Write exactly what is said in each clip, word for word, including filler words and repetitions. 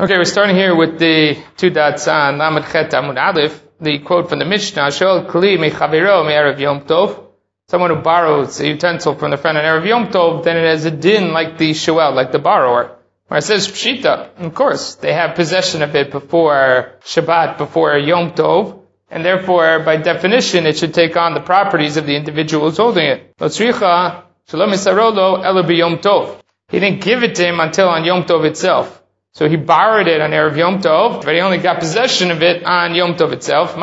Okay, we're starting here with the two dots on Lamed Chet Amud Aleph, the quote from the Mishnah, Shol Kli Mechavero Me'erev Yom Tov. Someone who borrows a utensil from the friend on Erev Yom Tov, then it has a din like the shoel, like the borrower. Where it says Pshita, of course, they have possession of it before Shabbat, before Yom Tov, and therefore, by definition, it should take on the properties of the individual who's holding it. Lo tzricha shelo misaro lo elo b'Yom Tov. He didn't give it to him until on Yom Tov itself. So he borrowed it on Erev Yom Tov, but he only got possession of it on Yom Tov itself.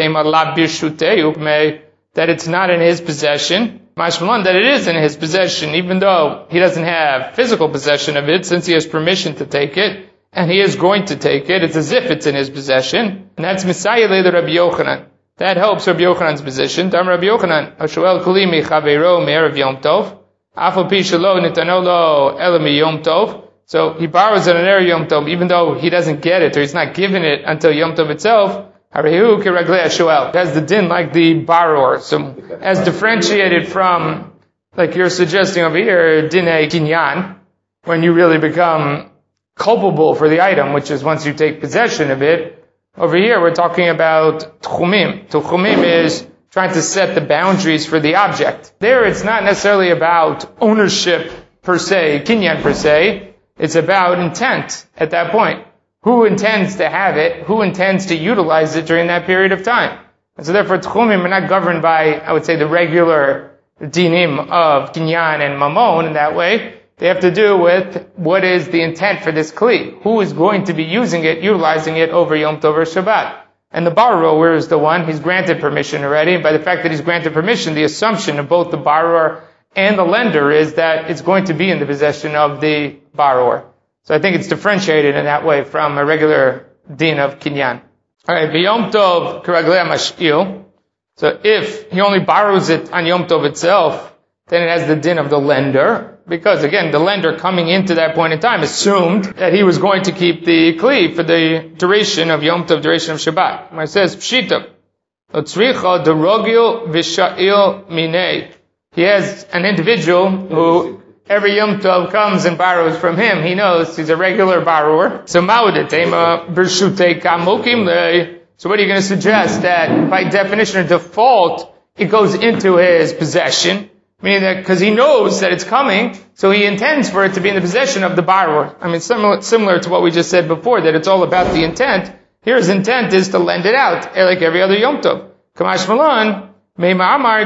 That it's not in his possession. Mashmalan, that it is in his possession, even though he doesn't have physical possession of it, since he has permission to take it, and he is going to take it. It's as if it's in his possession. And that's Messiah Leder Rabbi Yochanan. That helps Rabbi Yochanan's position. Dam Rabbi Yochanan, Hashoel Kli Mechaveiro Me'erev Yom Tov, Afal Pi Shelo Nitano Lo Elo Yom Tov. So he borrows it on Erev Yom Tov, even though he doesn't get it, or he's not given it until Yom Tov itself. Harehu Kiraglei Hashoel. It has the din like the borrower. So as differentiated from, like you're suggesting over here, Dinei Kinyan, when you really become culpable for the item, which is once you take possession of it. Over here we're talking about Tchumim. Tchumim is trying to set the boundaries for the object. There it's not necessarily about ownership per se, Kinyan per se. It's about intent at that point. Who intends to have it? Who intends to utilize it during that period of time? And so therefore, Tchumim are not governed by, I would say, the regular dinim of Kinyan and Mamon in that way. They have to do with what is the intent for this Kli. Who is going to be using it, utilizing it over Yom Tov or Shabbat? And the borrower is the one, he's granted permission already. And by the fact that he's granted permission, the assumption of both the borrower and the lender is that it's going to be in the possession of the borrower. So I think it's differentiated in that way from a regular din of Kinyan. Alright, Yom Tov Kiraglei Mash'il. So if he only borrows it on Yom Tov itself, then it has the din of the lender. Because again, the lender coming into that point in time assumed that he was going to keep the Kli for the duration of Yom Tov, duration of Shabbat. When it says Pshita, Otzricha derogil v'sha'il minei. He has an individual who every Yom Tov comes and borrows from him. He knows he's a regular borrower. So ma'udatema b'rshutei kamokim le. So what are you going to suggest? That by definition or default, it goes into his possession. Meaning that because he knows that it's coming, so he intends for it to be in the possession of the borrower. I mean, similar, similar to what we just said before, that it's all about the intent. Here his intent is to lend it out, like every other Yom Tov. Kamash Malan. Maybe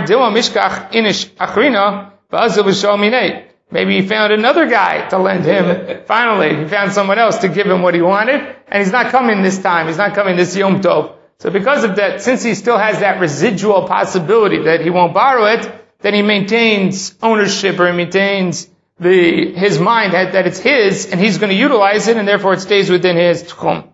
he found another guy to lend him. Finally, he found someone else to give him what he wanted, and he's not coming this time. He's not coming this Yom Tov. So because of that, since he still has that residual possibility that he won't borrow it, then he maintains ownership, or he maintains the his mind that, that it's his, and he's going to utilize it, and therefore it stays within his tchum.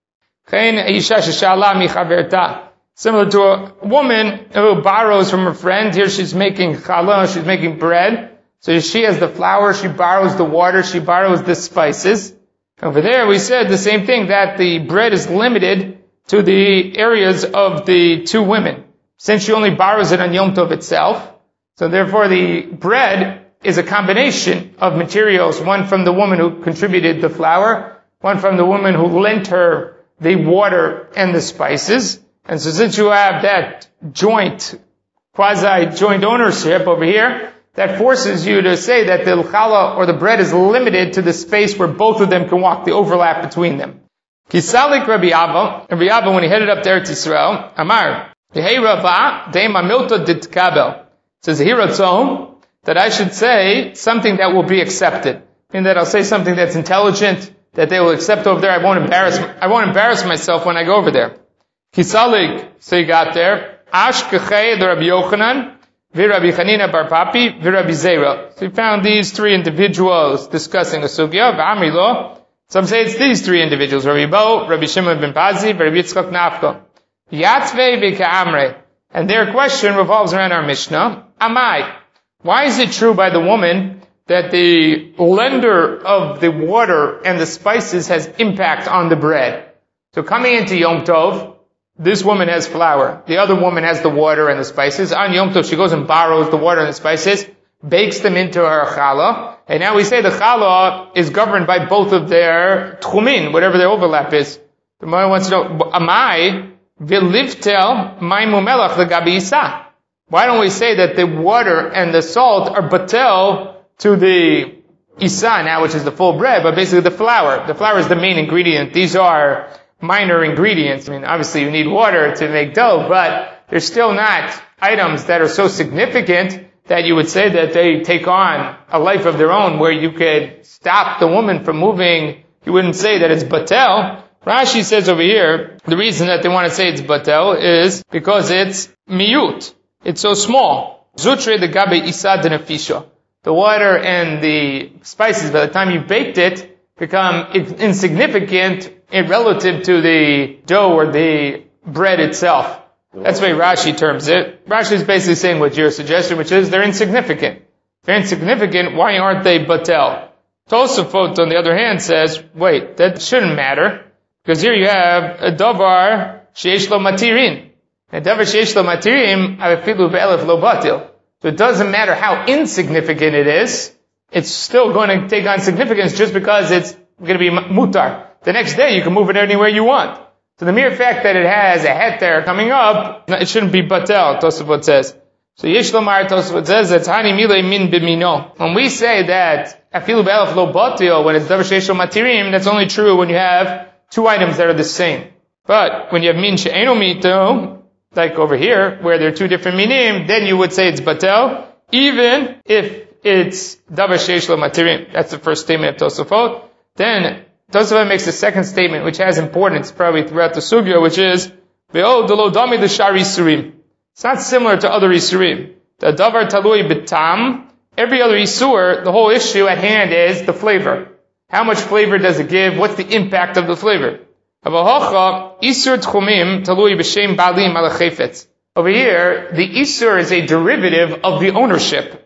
Similar to a woman who borrows from her friend. Here she's making challah, she's making bread. So she has the flour, she borrows the water, she borrows the spices. Over there we said the same thing, that the bread is limited to the areas of the two women. Since she only borrows it on Yom Tov itself, so therefore the bread is a combination of materials, one from the woman who contributed the flour, one from the woman who lent her the water and the spices. And so since you have that joint, quasi-joint ownership over here, that forces you to say that the challah or the bread is limited to the space where both of them can walk, the overlap between them. Kisalik Rabbi Abba, Rabbi Abba, when he headed up to Eretz Yisrael, Amar, Yehei Rava, Deima Milta Ditkabel. It says, Hiratzon, that I should say something that will be accepted. Meaning that I'll say something that's intelligent, that they will accept over there. I won't embarrass, I won't embarrass myself when I go over there. Kisalik, so he got there. Ash kechei the Rabbi Yochanan, v'Rabbi Chanina bar Papi, v'Rabbi Zera. So he found these three individuals discussing a sugya. V'amri lo. Some say it's these three individuals: Rabbi Bo, Rabbi Shimon ben Pazi, v'Rabbi Yitzchak Nafka. Yatzvei v'ka'amre. And their question revolves around our Mishnah. Amai. Why is it true by the woman that the lender of the water and the spices has impact on the bread? So coming into Yom Tov, this woman has flour. The other woman has the water and the spices. On Yom Tov, she goes and borrows the water and the spices, bakes them into her challah, And now we say the challah is governed by both of their tchumin, whatever their overlap is. The Gemara wants to know, Amai v'livtel maimu melach l'gabi isa. Why don't we say that the water and the salt are batel to the isa now, which is the full bread, but basically the flour. The flour is the main ingredient. These are minor ingredients. I mean, obviously you need water to make dough, but they're still not items that are so significant that you would say that they take on a life of their own where you could stop the woman from moving. You wouldn't say that it's batel. Rashi says over here, the reason that they want to say it's batel is because it's miyut. It's so small. Zutre de gabe isa de nefisha. The water and the spices, by the time you baked it, become insignificant relative to the dough or the bread itself. That's the way Rashi terms it. Rashi is basically saying what you're suggesting, which is they're insignificant. If they're insignificant, why aren't they batel? Tosafot, on the other hand, says, wait, that shouldn't matter, because here you have a davar sheish lo matirin. A davar sheish lo matirim afilu ve'elef lo batil. So it doesn't matter how insignificant it is, it's still going to take on significance just because it's going to be mutar. The next day you can move it anywhere you want. So the mere fact that it has a heter coming up, it shouldn't be batel, Tosafot says. So Yesh Lomar, Tosafot says, that's hani milei min bimino. When we say that afilu be'elef lo batil, when it's davar sheish lo matirim, that's only true when you have two items that are the same. But when you have min she'eno mito, like over here, where there are two different minim, then you would say it's batel, even if it's davar sheish lo matirim. That's the first statement of Tosafot. Then Tosafot makes the second statement, which has importance probably throughout the sugya, which is ve'od lo dami l'shar isurim. It's not similar to other isurim. The davar talui b'tam. Every other isur, the whole issue at hand is the flavor. How much flavor does it give? What's the impact of the flavor? Over here, the isur is a derivative of the ownership.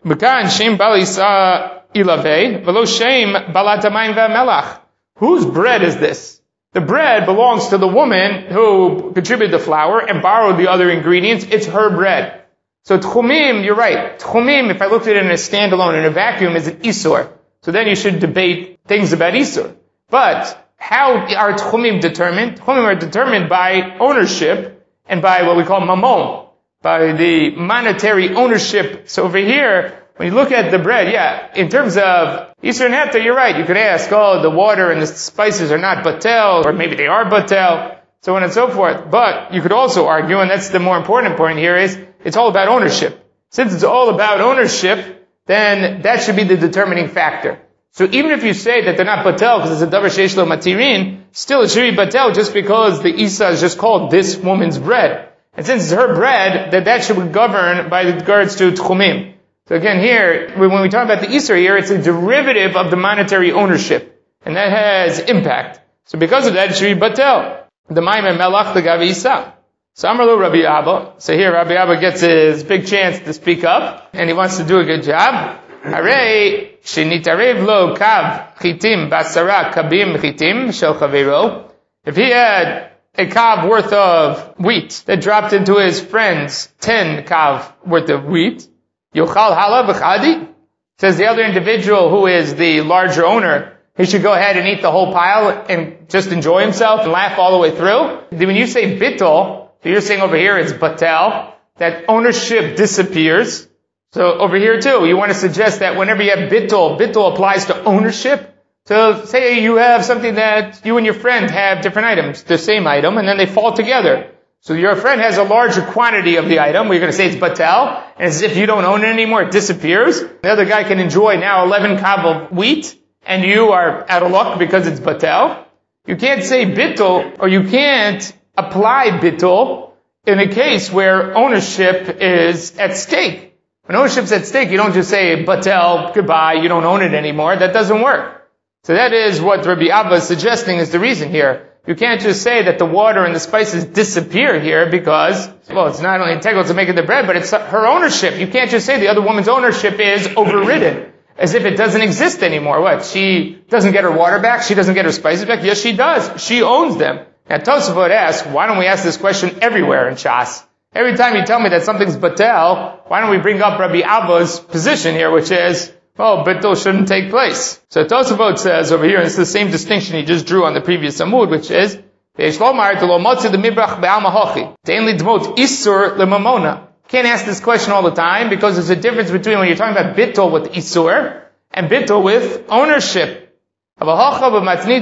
Whose bread is this? The bread belongs to the woman who contributed the flour and borrowed the other ingredients. It's her bread. So tchumim, you're right. Tchumim, if I looked at it in a standalone, in a vacuum, is an isur. So then you should debate things about isur. But how are tchumim determined? Tchumim are determined by ownership and by what we call mamon, by the monetary ownership. So over here, when you look at the bread, yeah, in terms of isur and heter, you're right. You could ask, oh, the water and the spices are not batel, or maybe they are batel, so on and so forth. But you could also argue, and that's the more important point here, is it's all about ownership. Since it's all about ownership, then that should be the determining factor. So even if you say that they're not batel because it's a davar sheish lo matirin, still it should be batel just because the isa is just called this woman's bread. And since it's her bread, that that should be governed by regards to tchumim. So again here, when we talk about the isur here, it's a derivative of the monetary ownership. And that has impact. So because of that, it should be batel. The ma'imeh melach l'gavi isa. So Amar Rabbi Abba. So here Rabbi Abba gets his big chance to speak up, and he wants to do a good job. Hare shenitarev lo kav chitim basara kabim chitim shel chavero. If he had a kav worth of wheat that dropped into his friend's ten kav worth of wheat, yochal hala b'chadi. Says the other individual who is the larger owner, he should go ahead and eat the whole pile and just enjoy himself and laugh all the way through. When you say bittul, so you're saying over here it's batel, that ownership disappears. So over here too, you want to suggest that whenever you have bittul, bittul applies to ownership. So say you have something that you and your friend have different items, the same item, and then they fall together. So your friend has a larger quantity of the item, we're going to say it's batel, and as if you don't own it anymore, it disappears. The other guy can enjoy now eleven kav of wheat, and you are out of luck because it's batel. You can't say bittul, or you can't apply bittul in a case where ownership is at stake. When ownership's at stake, you don't just say, batel, goodbye, you don't own it anymore. That doesn't work. So that is what Rabbi Abba is suggesting is the reason here. You can't just say that the water and the spices disappear here because, well, it's not only integral to making the bread, but it's her ownership. You can't just say the other woman's ownership is overridden, as if it doesn't exist anymore. What? She doesn't get her water back? She doesn't get her spices back? Yes, she does. She owns them. Now Tosafot asks, why don't we ask this question everywhere in Shas? Every time you tell me that something's batel, why don't we bring up Rabbi Abba's position here, which is, oh, bittul shouldn't take place. So Tosafot says over here, and it's the same distinction he just drew on the previous Amud, which is, can't ask this question all the time, because there's a difference between when you're talking about bittul with isur, and bittul with ownership. So again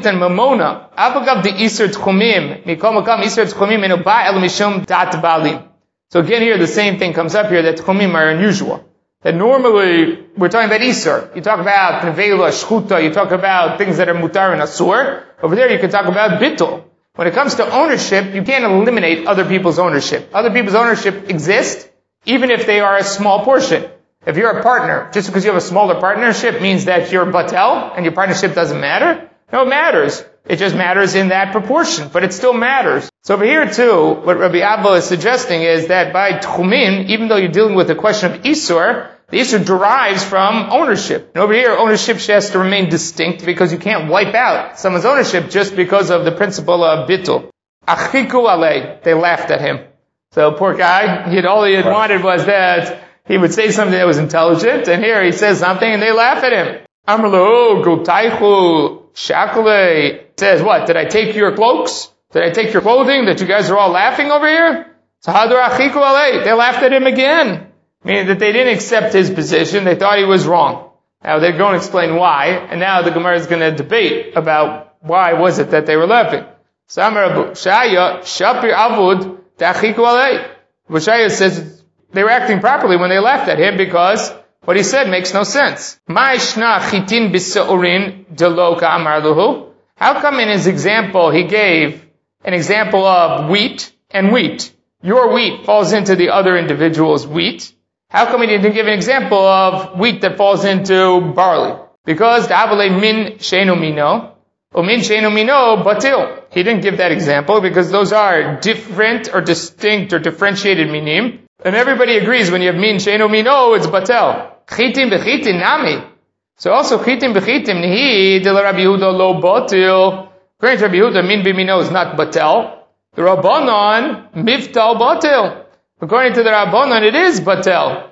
here the same thing comes up here, that tchumim are unusual. That normally we're talking about isur. You talk about nevela, shchuta, you talk about things that are mutar and asur. Over there you can talk about bittul. When it comes to ownership, you can't eliminate other people's ownership. Other people's ownership exists, even if they are a small portion. If you're a partner, just because you have a smaller partnership means that you're batel and your partnership doesn't matter? No, it matters. It just matters in that proportion, but it still matters. So over here too, what Rabbi Abba is suggesting is that by tchumin, even though you're dealing with the question of isur, the isur derives from ownership. And over here, ownership has to remain distinct because you can't wipe out someone's ownership just because of the principle of bittul. Achiku alei, they laughed at him. So poor guy, he had, all he had wanted was that he would say something that was intelligent, and here he says something and they laugh at him. Amrlo gutaichu shakle says, what? Did I take your cloaks? Did I take your clothing that you guys are all laughing over here? So hadur achiku alei, they laughed at him again. Meaning that they didn't accept his position, they thought he was wrong. Now they're going to explain why, and now the Gemara is going to debate about why was it that they were laughing. Samar Abu Shaya Shapir Avud Tachiku alei. Shaya says they were acting properly when they laughed at him because what he said makes no sense. Ma'ishna chitin b'seurin delo ka'amar luhu. How come in his example he gave an example of wheat and wheat? Your wheat falls into the other individual's wheat. How come he didn't give an example of wheat that falls into barley? Because da'avale min sheinu mino, or min sheinu mino batil. He didn't give that example because those are different or distinct or differentiated minim. And everybody agrees when you have min sheinu mino, it's batel. Chitim b'chitim nami. So also chitim b'chitim nihi de Rabbi Yehuda lo batil. According to Rabbi Yehuda, min b'mino is not batel. The Rabbanon miftal batil. According to the Rabbanon, it is batel.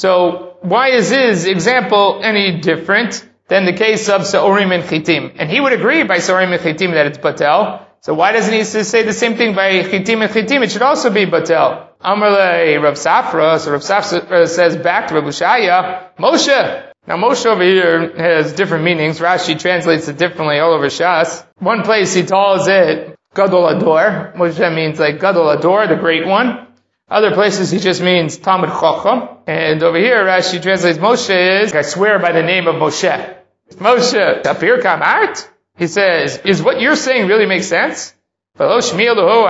So why is his example any different than the case of Sa'orim and Chitim? And he would agree by Sa'orim and Chitim that it's batel. So why doesn't he say the same thing by Chitim and Chitim? It should also be batel. Amarle Rav Safra, so Rav Safra says back to Rav Ushaya, Moshe. Now Moshe over here has different meanings. Rashi translates it differently all over Shas. One place he calls it Gadol Ador. Moshe means like Gadol Ador, the great one. Other places he just means Talmud Chacham. And over here Rashi translates Moshe is, I swear by the name of Moshe. Moshe, Tapir Kamart? He says, is what you're saying really make sense? Did they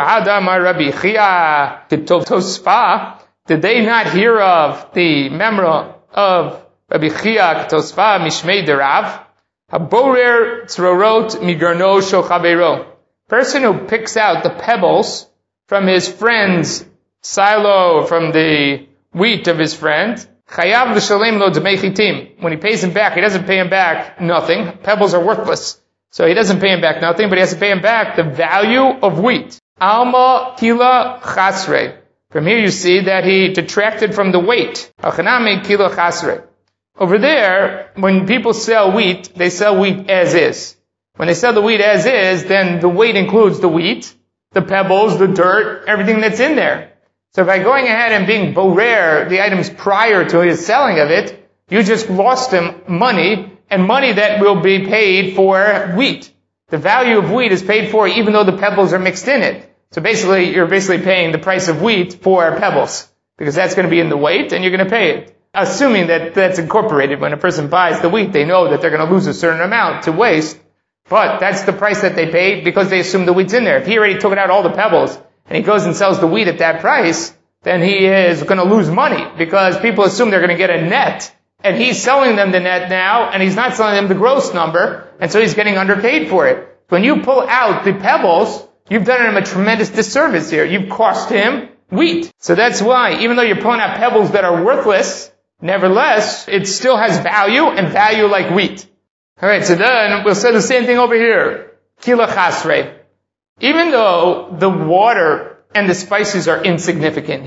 not hear of the memra of Rabbi Chia Tosfa Mishmei Derav? Haborer tzrorot migarno shel chaveiro. Person who picks out the pebbles from his friend's silo, from the wheat of his friend, chayav l'shalem lo d'mei chitim. When he pays him back, he doesn't pay him back nothing. Pebbles are worthless. So he doesn't pay him back nothing, but he has to pay him back the value of wheat. Alma kila chasre. From here you see that he detracted from the weight. Achanami kila chasre. Over there, when people sell wheat, they sell wheat as is. When they sell the wheat as is, then the weight includes the wheat, the pebbles, the dirt, everything that's in there. So by going ahead and being borer the items prior to his selling of it, you just lost him money, and money that will be paid for wheat. The value of wheat is paid for even though the pebbles are mixed in it. So basically, you're basically paying the price of wheat for pebbles, because that's going to be in the weight, and you're going to pay it. Assuming that that's incorporated. When a person buys the wheat, they know that they're going to lose a certain amount to waste, but that's the price that they pay because they assume the wheat's in there. If he already took out all the pebbles, and he goes and sells the wheat at that price, then he is going to lose money, because people assume they're going to get a net, and he's selling them the net now, and he's not selling them the gross number, and so he's getting underpaid for it. When you pull out the pebbles, you've done him a tremendous disservice here. You've cost him wheat. So that's why, even though you're pulling out pebbles that are worthless, nevertheless, it still has value, and value like wheat. Alright, so then we'll say the same thing over here. Kila chasre. Even though the water and the spices are insignificant here,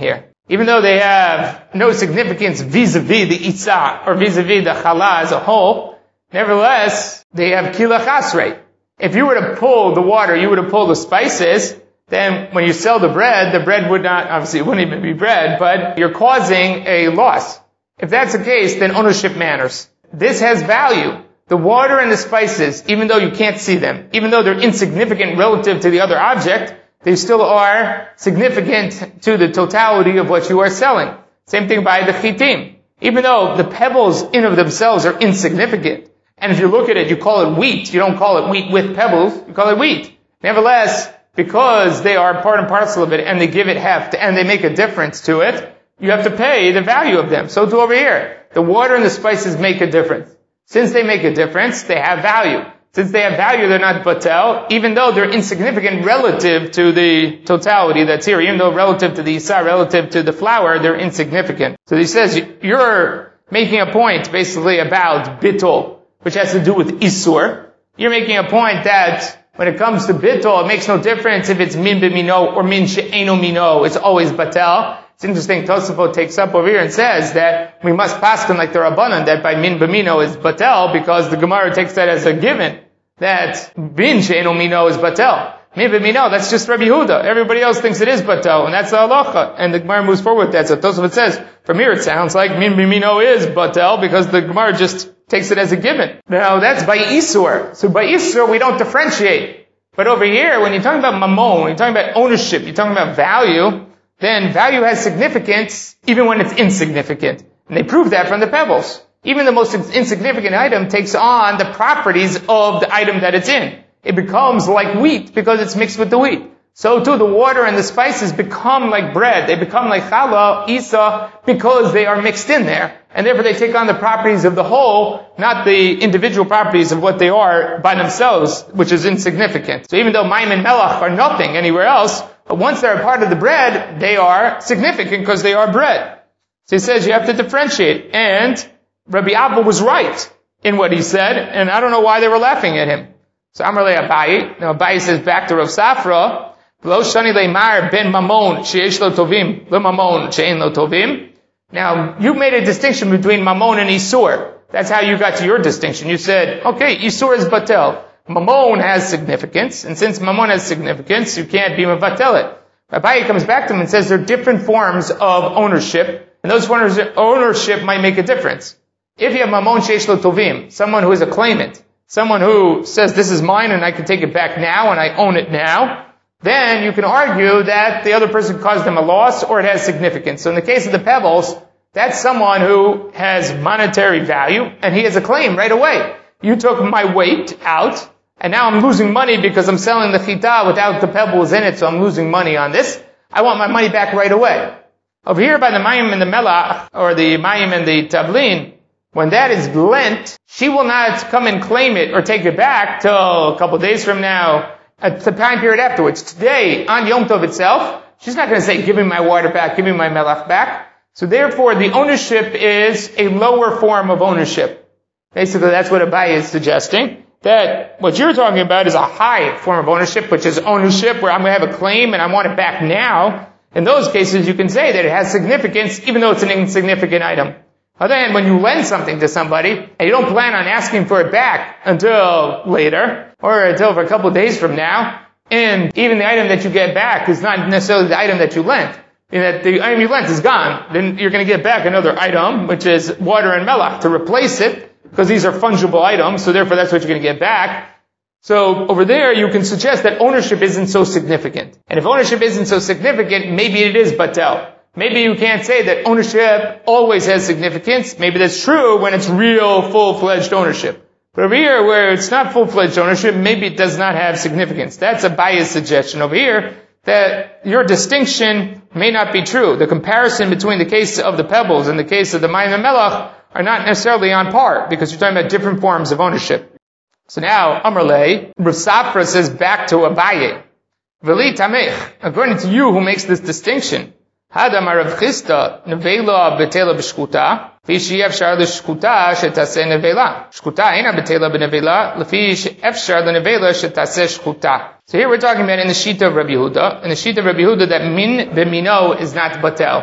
even though they have no significance vis-a-vis the Itzah or vis-a-vis the Challah as a whole, nevertheless, they have Kila Chasrei. If you were to pull the water, you were to pull the spices, then when you sell the bread, the bread would not, obviously it wouldn't even be bread, but you're causing a loss. If that's the case, then ownership matters. This has value. The water and the spices, even though you can't see them, even though they're insignificant relative to the other object, they still are significant to the totality of what you are selling. Same thing by the chitim. Even though the pebbles in of themselves are insignificant, and if you look at it, you call it wheat, you don't call it wheat with pebbles, you call it wheat. Nevertheless, because they are part and parcel of it, and they give it heft, and they make a difference to it, you have to pay the value of them. So too over here. The water and the spices make a difference. Since they make a difference, they have value. Since they have value, they're not batel, even though they're insignificant relative to the totality that's here. Even though relative to the Isah, relative to the flour, they're insignificant. So he says, you're making a point basically about bittul, which has to do with Isur. You're making a point that when it comes to bittul, it makes no difference if it's min b'mino or min she'eno mino, it's always batel. It's interesting, Tosafot takes up over here and says that we must paskin like the Rabbanan, that by min b'mino is batel, because the Gemara takes that as a given, that min she'eno mino is batel. Min b'mino, that's just Rabbi Yehuda. Everybody else thinks it is batel, and that's the halacha. And the Gemara moves forward with that. So Tosafot says, from here it sounds like min b'mino is batel, because the Gemara just takes it as a given. Now that's by Isur. So by Isur we don't differentiate. But over here, when you're talking about mamon, when you're talking about ownership, you're talking about value, then value has significance even when it's insignificant. And they prove that from the pebbles. Even the most insignificant item takes on the properties of the item that it's in. It becomes like wheat because it's mixed with the wheat. So too, the water and the spices become like bread. They become like challah, isa, because they are mixed in there. And therefore they take on the properties of the whole, not the individual properties of what they are by themselves, which is insignificant. So even though mayim and melach are nothing anywhere else, but once they're a part of the bread, they are significant because they are bread. So he says you have to differentiate. And Rabbi Abba was right in what he said, and I don't know why they were laughing at him. So Amar le Abayi. Now Abayi says back to Rav Safra, V'lo shani leimar ben mamon sheyesh lo tovim, le mamon she'en lo tovim. Now, you made a distinction between mamon and isur. That's how you got to your distinction. You said, okay, isur is batel. Mamon has significance, and since mamon has significance, you can't be mevatel it. Abayi comes back to him and says there are different forms of ownership, and those forms of ownership might make a difference. If you have mamon sheish lo tovim, someone who is a claimant, someone who says this is mine and I can take it back now and I own it now, then you can argue that the other person caused them a loss or it has significance. So in the case of the pebbles, that's someone who has monetary value and he has a claim right away. You took my weight out, and now I'm losing money because I'm selling the chita without the pebbles in it, so I'm losing money on this. I want my money back right away. Over here by the mayim and the melach, or the mayim and the tablin, when that is lent, she will not come and claim it or take it back till a couple of days from now, at the time period afterwards. Today, on Yom Tov itself, she's not going to say, give me my water back, give me my melach back. So therefore, the ownership is a lower form of ownership. Basically, that's what Abayi is suggesting. That what you're talking about is a high form of ownership, which is ownership where I'm going to have a claim and I want it back now. In those cases, you can say that it has significance, even though it's an insignificant item. On the other hand, when you lend something to somebody, and you don't plan on asking for it back until later, or until for a couple of days from now, and even the item that you get back is not necessarily the item that you lent, in that the item you lent is gone, then you're going to get back another item, which is water and melach, to replace it, because these are fungible items, so therefore that's what you're going to get back. So over there, you can suggest that ownership isn't so significant. And if ownership isn't so significant, maybe it is batel. Maybe you can't say that ownership always has significance. Maybe that's true when it's real, full-fledged ownership. But over here, where it's not full-fledged ownership, maybe it does not have significance. That's a biased suggestion over here, that your distinction may not be true. The comparison between the case of the pebbles and the case of the mayim and melach are not necessarily on par, because you're talking about different forms of ownership. So now, Amar le, Rav Safra says back to Abaye, V'li tamech, according to you who makes this distinction, Hadam Rav Chisda, nevela betela b'shkuta, v'shi efshar l'shkuta shetaseh nevela. Shkuta ena betela b'nevela, l'fi efshar l'nevela shetaseh shkuta. So here we're talking about in the Shita of Rabbi Yehuda, in the Shita of Rabbi Yehuda that min b'mino is not batel.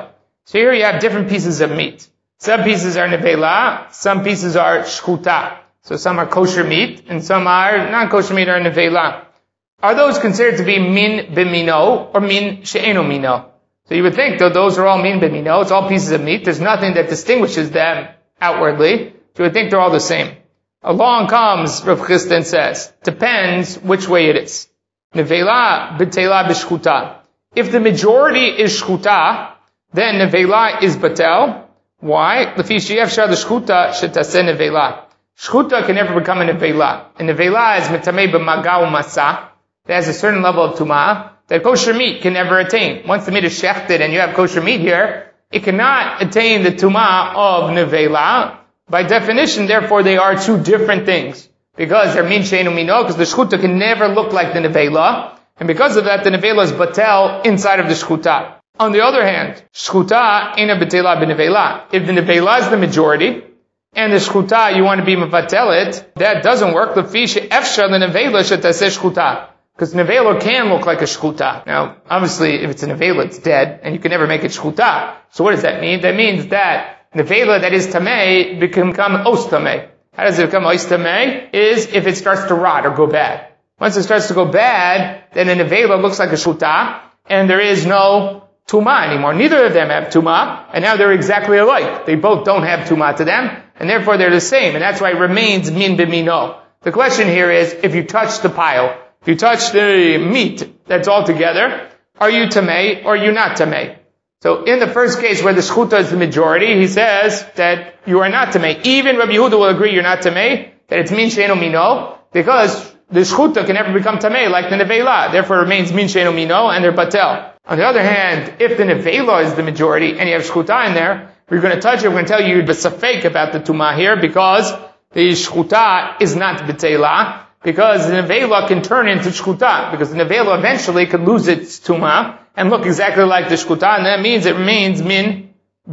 So here you have different pieces of meat. Some pieces are nevela, some pieces are shchuta. So some are kosher meat, and some are non-kosher meat or nevela. Are those considered to be min b'mino or min she'eno mino? So you would think that those are all min b'mino, it's all pieces of meat, there's nothing that distinguishes them outwardly. So you would think they're all the same. Along comes Rav Chisda and says, depends which way it is. Nevela b'tela b'shchuta. If the majority is shchuta, then nevela is batel. Why? Lefi she'efshar l'shchuta shetaseh nevela. Shchuta can never become a nevela. And nevela is metamei b'maga u'masa. It has a certain level of tumah that kosher meat can never attain. Once the meat is shechted and you have kosher meat here, it cannot attain the tumah of nevela. By definition, therefore, they are two different things. Because they're min she'enu mino, because the shchuta can never look like the nevela. And because of that, the nevela is batel inside of the shchuta. On the other hand, shchuta ina betela b'nevela. If the nevela is the majority, and the shchuta you want to be mevatelet, that doesn't work. Lefi she'efshar l'nevela shetaseh shchuta. Because nevela can look like a shchuta. Now, obviously, if it's a nevela, it's dead, and you can never make it shchuta. So what does that mean? That means that nevela that is tamei can become os tamei. How does it become os tamei? Is if it starts to rot or go bad. Once it starts to go bad, then a nevela looks like a shchuta, and there is no tumah anymore. Neither of them have tumah, and now they're exactly alike. They both don't have tumah to them, and therefore they're the same, and that's why it remains min b'mino. The question here is, if you touch the pile, if you touch the meat that's all together, are you tamei or are you not tamei? So in the first case where the shchuta is the majority, he says that you are not tamei. Even Rabbi Yehuda will agree you're not tamei, that it's min she'eno mino, because the shchuta can never become tamei like the nevela. Therefore it remains min she'eno mino and they're batel. On the other hand, if the nevela is the majority and you have shchuta in there, we're going to touch it, we're going to tell you the safek about the tumah here, because the shchuta is not betela, because the nevela can turn into shchuta, because the nevela eventually could lose its tumah and look exactly like the shchuta, and that means it remains min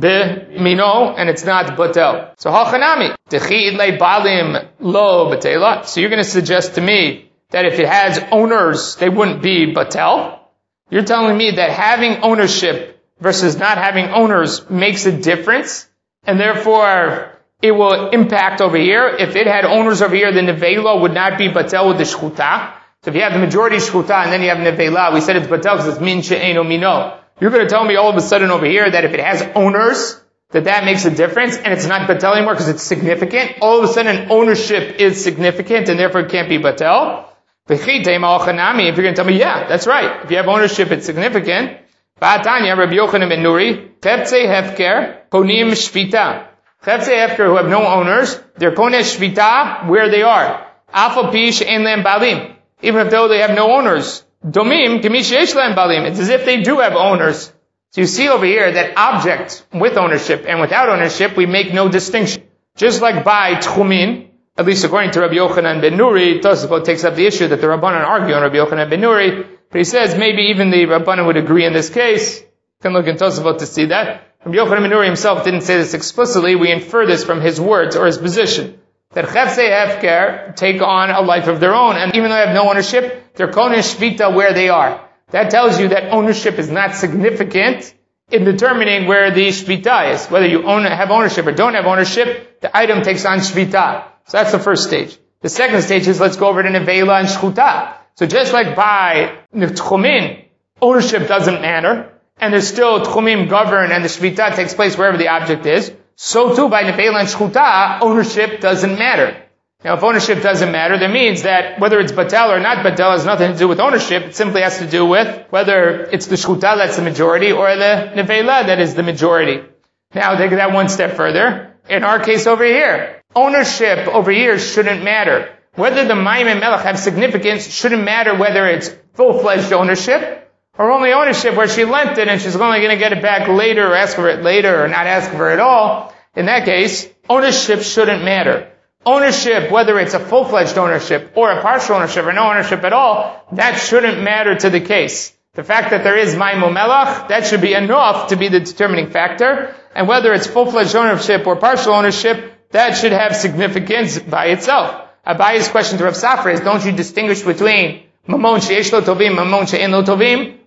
b'mino, and it's not batel. So hachanami, techid le balim lo betela. So you're going to suggest to me that if it has owners, they wouldn't be batel? You're telling me that having ownership versus not having owners makes a difference, and therefore it will impact over here. If it had owners over here, the nevela would not be batel with the shchuta. So if you have the majority shchuta and then you have nevela, we said it's batel because it's min she'eno mino. You're going to tell me all of a sudden over here that if it has owners, that that makes a difference, and it's not batel anymore because it's significant. All of a sudden ownership is significant and therefore it can't be batel. If you're going to tell me, yeah, that's right. If you have ownership, it's significant. Ba'atanya, Rabbi Yochanan ben Nuri, Cheptzei hefker, konim shvita. Cheptzei hefker who have no owners, they're konesh shvita where they are. Afal pi she'en lehem balim. Even if though they have no owners. Domim, kemi she'esh lehem balim. It's as if they do have owners. So you see over here that objects with ownership and without ownership, we make no distinction. Just like by tchumin, at least according to Rabbi Yochanan ben Nuri, Tosafot takes up the issue that the Rabbanan argue on Rabbi Yochanan ben Nuri, but he says maybe even the Rabbanan would agree in this case. You can look in Tosafot to see that. Rabbi Yochanan ben Nuri himself didn't say this explicitly, we infer this from his words or his position. That Cheptzei hefker take on a life of their own, and even though they have no ownership, they're konesh shvita where they are. That tells you that ownership is not significant in determining where the shvita is. Whether you own, have ownership or don't have ownership, the item takes on shvita. So that's the first stage. The second stage is let's go over to nevela and shchuta. So just like by tchumin, ownership doesn't matter, and there's still tchumim govern, and the shvita takes place wherever the object is, so too by nevela and shchuta, ownership doesn't matter. Now if ownership doesn't matter, that means that whether it's batel or not batel has nothing to do with ownership, it simply has to do with whether it's the shchuta that's the majority or the nevela that is the majority. Now take that one step further. In our case over here, ownership over here shouldn't matter. Whether the Mayim and Melech have significance shouldn't matter whether it's full-fledged ownership or only ownership where she lent it and she's only going to get it back later or ask for it later or not ask for it at all. In that case, ownership shouldn't matter. Ownership, whether it's a full-fledged ownership or a partial ownership or no ownership at all, that shouldn't matter to the case. The fact that there is Mayim Melech, that should be enough to be the determining factor. And whether it's full-fledged ownership or partial ownership, that should have significance by itself. Abaye's question to Rav Safra is, don't you distinguish between mamon she'esh lo tovim, mamon she'en lo tovim?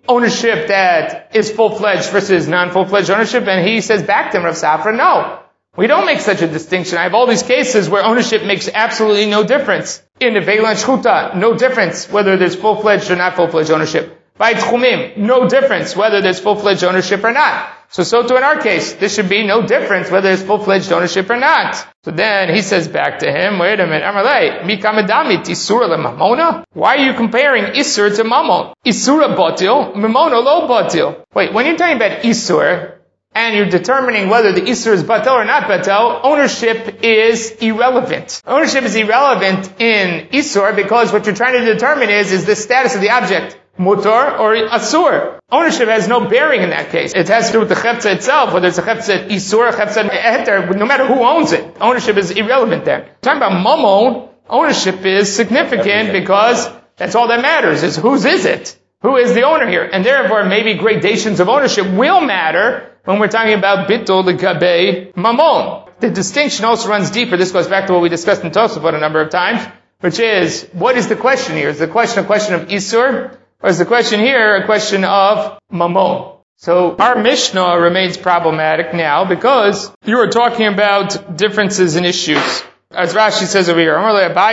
ownership that is full-fledged versus non-full-fledged ownership? And he says back to him, Rav Safra, no. We don't make such a distinction. I have all these cases where ownership makes absolutely no difference. In the Veila and Shchuta, no difference whether there's full-fledged or not full-fledged ownership. By Tchumim, no difference whether there's full-fledged ownership or not. So, so too in our case, there should be no difference whether there's full-fledged ownership or not. So then he says back to him, wait a minute, Amalei, Mikamadami Isura le Mamona? Why are you comparing Isur to Mamon? Isura Botil, Mamona lo Botil. Wait, when you're talking about Isur, and you're determining whether the Isur is Batel or not Batel, ownership is irrelevant. Ownership is irrelevant in Isur because what you're trying to determine is, is the status of the object. Mutar or Asur. Ownership has no bearing in that case. It has to do with the Chepza itself, whether it's a Chepza Isur, Chepza Eter, no matter who owns it. Ownership is irrelevant there. Talking about Mamon, ownership is significant because that's all that matters, is whose is it? Who is the owner here? And therefore, maybe gradations of ownership will matter when we're talking about Bittul L'Gabei Mamon. The distinction also runs deeper. This goes back to what we discussed in Tosafot a number of times, which is, what is the question here? Is the question a question of Isur? Or is the question here a question of Mamon? So our Mishnah remains problematic now because you are talking about differences in issues. As Rashi says over here,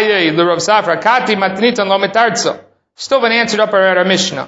Still an answered up our Mishnah.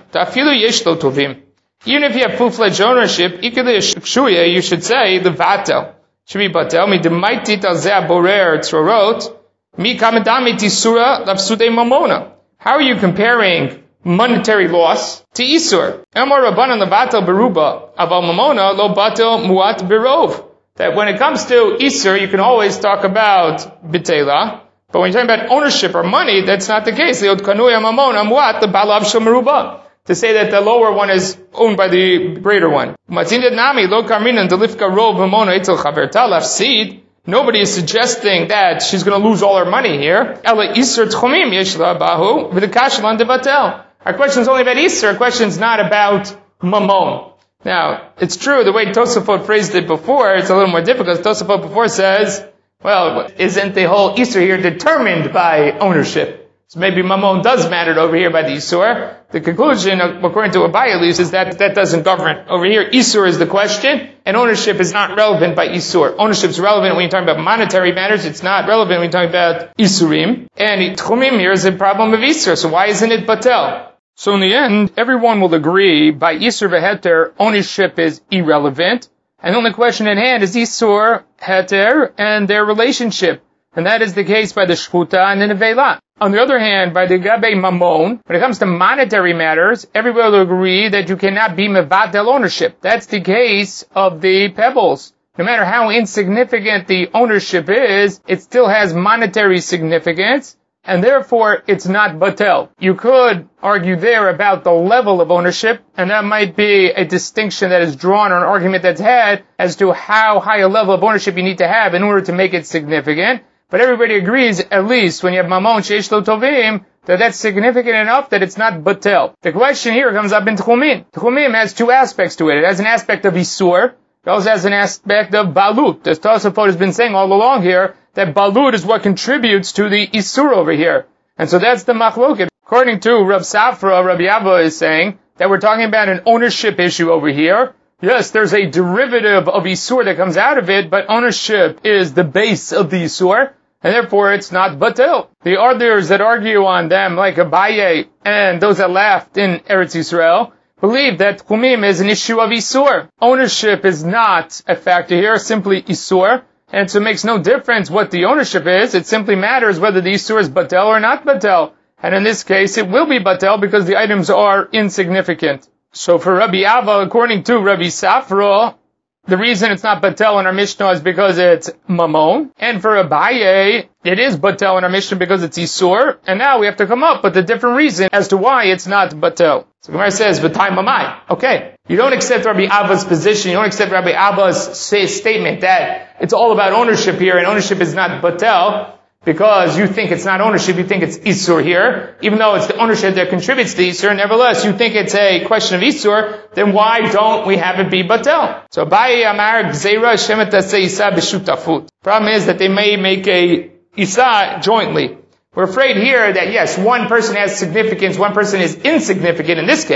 Even if you have full-fledged ownership, you should say the vatel. Should be batel. Mi demaitit al zeh borer tzorot. Mi kamadami tisura lapsude mamona. How are you comparing monetary loss to Isur? Emor Rabbanan levatel beruba aval mamona lo batel muat berov. That when it comes to Isur, you can always talk about bitela, but when you're talking about ownership or money, that's not the case. Leod kanuya mamona muat the balav shel meruba. To say that the lower one is owned by the greater one. Matinid nami lo karminan delifka rov mamona itzel chaverta lafsid. Nobody is suggesting that she's going to lose all her money here. Ela Isur tchumim yesh la bahu v'dekash lan devatel. Our question is only about Isur. Our question is not about Mamon. Now, it's true, the way Tosafot phrased it before, it's a little more difficult. Tosafot before says, well, isn't the whole Isur here determined by ownership? So maybe Mamon does matter over here by the Isur. The conclusion, according to Abaye at least, is that that doesn't govern. Over here, Isur is the question, and ownership is not relevant by Isur. Ownership is relevant when you're talking about monetary matters. It's not relevant when you're talking about Isurim. And Tchumim here is a problem of Isur. So why isn't it Batel? So in the end, everyone will agree by Isur v'Heter, ownership is irrelevant. And the only question at hand is Isur, Heter, and their relationship. And that is the case by the Shchuta and the Nevela. On the other hand, by the Gabei Mamon, when it comes to monetary matters, everybody will agree that you cannot be Mevatel ownership. That's the case of the pebbles. No matter how insignificant the ownership is, it still has monetary significance, and therefore it's not Batel. You could argue there about the level of ownership, and that might be a distinction that is drawn or an argument that's had as to how high a level of ownership you need to have in order to make it significant. But everybody agrees, at least when you have Mamon Sheish Lo Tovim, that that's significant enough that it's not Batel. The question here comes up in Tchumim. Tchumim has two aspects to it. It has an aspect of Isur. It also has an aspect of Balut. As Tosafot has been saying all along here, that Balut is what contributes to the Isur over here. And so that's the Machloket. According to Rav Safra, Rabbi Abba is saying that we're talking about an ownership issue over here. Yes, there's a derivative of Isur that comes out of it, but ownership is the base of the Isur, and therefore it's not Batel. The others that argue on them, like Abaye and those that laughed in Eretz Yisrael, believe that Tchumim is an issue of Isur. Ownership is not a factor here, simply Isur, and so it makes no difference what the ownership is. It simply matters whether the Isur is Batel or not Batel. And in this case, it will be Batel because the items are insignificant. So for Rabbi Ava, according to Rabbi Safra, the reason it's not Batel in our Mishnah is because it's Mamon. And for Abaye, it is Batel in our Mishnah because it's Isur. And now we have to come up with a different reason as to why it's not Batel. So Gemara says, V'tai Mamai. Okay. You don't accept Rabbi Abba's position. You don't accept Rabbi Abba's say, statement that it's all about ownership here and ownership is not Batel. Because you think it's not ownership, you think it's Isur here. Even though it's the ownership that contributes to Isur, nevertheless, you think it's a question of Isur, then why don't we have it be Batel? So, Abaye Amar Gzeira Shemet Taseh Isa B'Shutafut. Problem is that they may make a Isa jointly. We're afraid here that yes, one person has significance, one person is insignificant in this case,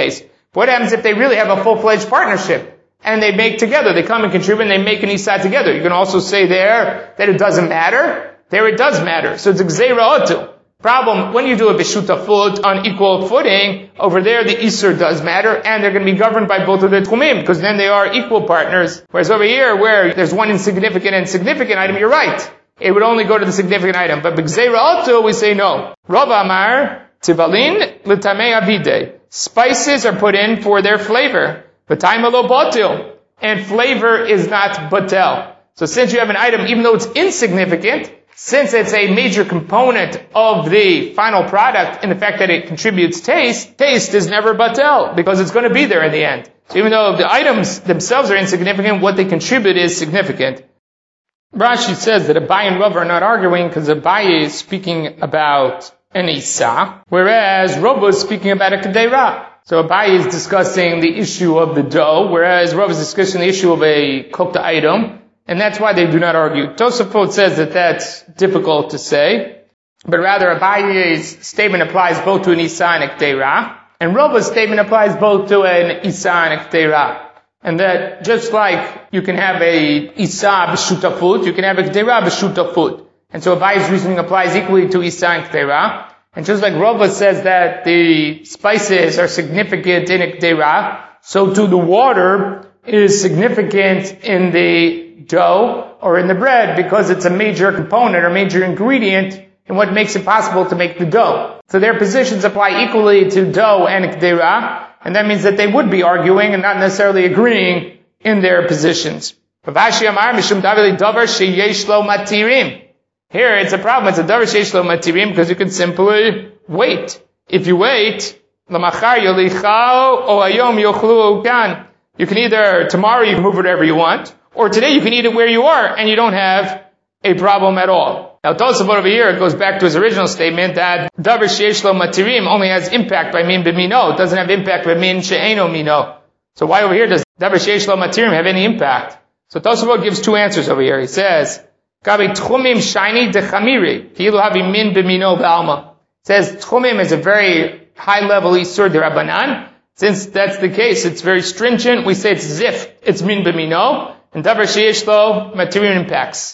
What happens if they really have a full-fledged partnership? And they make together, they come and contribute and they make an Isa together. You can also say there that it doesn't matter. There it does matter. So it's a Gzeira Otu. Problem, when you do a B'shutafut on equal footing, over there the Isur does matter, and they're going to be governed by both of the Tchumim, because then they are equal partners. Whereas over here, where there's one insignificant and significant item, you're right. It would only go to the significant item. But B'Gzeira Otu, we say no. Rav Amar, Tivalin, L'tamei Avide. Spices are put in for their flavor. V'taima lo batil. And flavor is not batel. So since you have an item, even though it's insignificant, since it's a major component of the final product in the fact that it contributes taste, taste is never batel, because it's going to be there in the end. So even though the items themselves are insignificant, what they contribute is significant. Rashi says that Abaye and Rav are not arguing because Abaye is speaking about an Isa, whereas Rav is speaking about a Kedeira. So Abaye is discussing the issue of the dough, whereas Rav is discussing the issue of a cooked item. And that's why they do not argue. Tosafot says that that's difficult to say, but rather Abaye's statement applies both to an Isa and a K'deira, and Rav's statement applies both to an Isa and a K'deira. And that just like you can have a Isa b'shutafut, you can have a K'deira b'shutafut. And so Abaye's reasoning applies equally to Isa and K'deira. And just like Rav says that the spices are significant in a K'deira, so too the water is significant in the dough or in the bread because it's a major component or major ingredient in what makes it possible to make the dough. So their positions apply equally to dough and K'deira, and that means that they would be arguing and not necessarily agreeing in their positions. Here it's a problem, it's a davar sheish lo matirim, because you can simply wait. If you wait, l'machar yolichao o hayom yochlu kan. You can either, tomorrow you can move whatever you want, or today you can eat it where you are, and you don't have a problem at all. Now Tosafot over here, it goes back to his original statement that davar sheish lo matirim only has impact by min b'mino. It doesn't have impact by min she'eno mino. So why over here does davar sheish lo matirim have any impact? So Tosafot gives two answers over here. He says, Gabi tchumim shiny de chamiri, kilu havi min b'mino v'alma. It says tchumim is a very high level isur de rabbanan. Since that's the case, it's very stringent. We say it's zif, it's min b'mino, and davar sheish lo matirim impacts.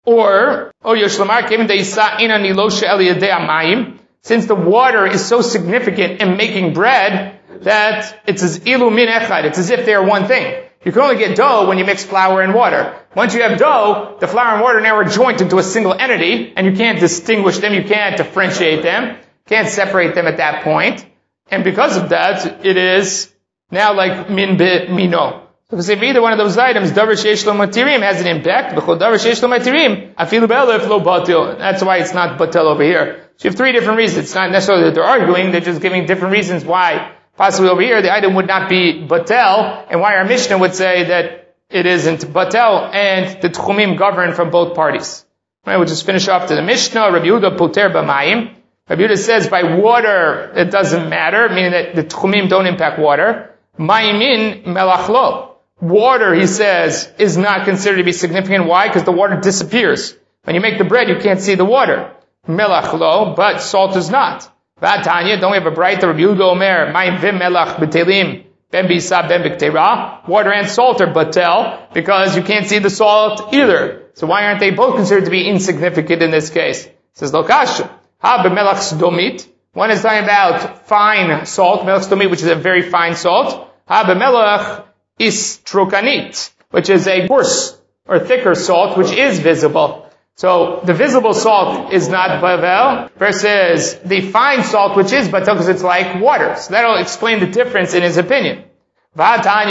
Or, oh yoshlamar kevin de isa ina niloshe el yedei amayim. Since the water is so significant in making bread that it's as ilu min echad. It's as if they are one thing. You can only get dough when you mix flour and water. Once you have dough, the flour and water now are joined into a single entity, and you can't distinguish them, you can't differentiate them, can't separate them at that point. And because of that, it is now like min be mino. Because if either one of those items, davar sheish lo matirim, has an impact, b'chol davar sheish lo matirim, afilu be'elef lo batil. That's why it's not batel over here. So you have three different reasons. It's not necessarily that they're arguing, they're just giving different reasons why possibly over here the item would not be batel, and why our Mishnah would say that it isn't batel, and the tchumim govern from both parties. Right, we'll just finish off to the Mishnah. Rabbi Yehuda poter b'mayim. Rabbi Yehuda says by water it doesn't matter, meaning that the tchumim don't impact water. Mayimin melachlo. Water, he says, is not considered to be significant. Why? Because the water disappears. When you make the bread, you can't see the water. Melachlo, but salt is not. Vatanya, don't we have a bright Rabbi Yehuda Omer, Mayim vim melach b'telim, ben b'isa ben b'kteira. Water and salt are batel, because you can't see the salt either. So why aren't they both considered to be insignificant in this case? It says, Lokasha, ha b'melach sdomit. One is talking about fine salt, melach sdomit, which is a very fine salt. Ha b'melach istrokanit, which is a coarse or thicker salt, which is visible. So the visible salt is not bavel versus the fine salt, which is batel because it's like water. So that'll explain the difference in his opinion. Don't we have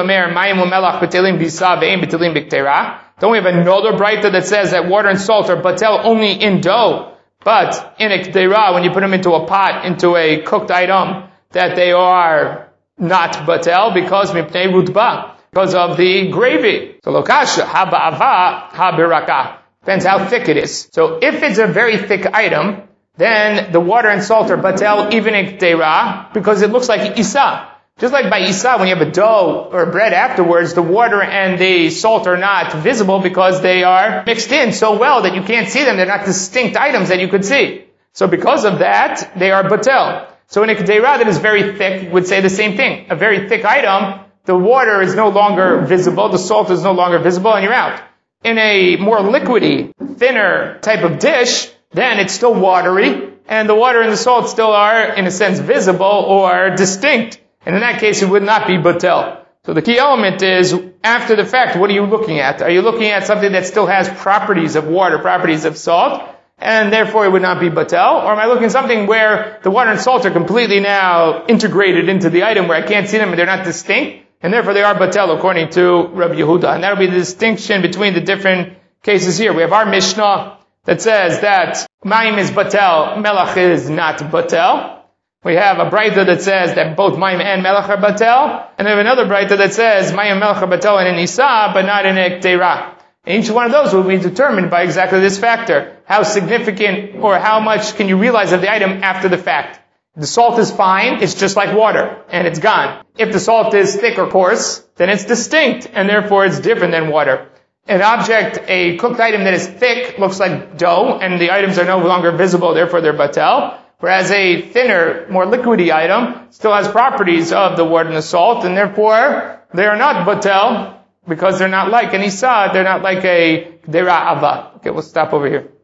another brayta that says that water and salt are batel only in dough, but in a k'deira, when you put them into a pot, into a cooked item, that they are not batel because mipnei rutba, because of the gravy. So lokasha ha ba'ava ha biraka. Depends how thick it is. So if it's a very thick item, then the water and salt are batel even in k'deira, because it looks like isa. Just like by isa, when you have a dough or bread afterwards, the water and the salt are not visible because they are mixed in so well that you can't see them. They're not distinct items that you could see. So because of that, they are batel. So in a k'deira that is very thick, would say the same thing. A very thick item, the water is no longer visible, the salt is no longer visible, and you're out. In a more liquidy, thinner type of dish, then it's still watery, and the water and the salt still are, in a sense, visible or distinct. And in that case, it would not be batel. So the key element is, after the fact, what are you looking at? Are you looking at something that still has properties of water, properties of salt, and therefore it would not be batel? Or am I looking at something where the water and salt are completely now integrated into the item, where I can't see them and they're not distinct, and therefore they are batel according to Rabbi Yehuda? And that will be the distinction between the different cases here. We have our Mishnah that says that Mayim is batel, Melach is not batel. We have a Braita that says that both Mayim and Melach are batel, and we have another Braita that says Mayim and Melach are batel in an Isa, but not in a K'deira. And each one of those will be determined by exactly this factor. How significant or how much can you realize of the item after the fact? If the salt is fine, it's just like water, and it's gone. If the salt is thick or coarse, then it's distinct, and therefore it's different than water. An object, a cooked item that is thick, looks like dough, and the items are no longer visible, therefore they're batel. Whereas a thinner, more liquidy item still has properties of the water and the salt, and therefore they are not batel, because they're not like an isa, they're not like a k'deira ava. Okay, we'll stop over here.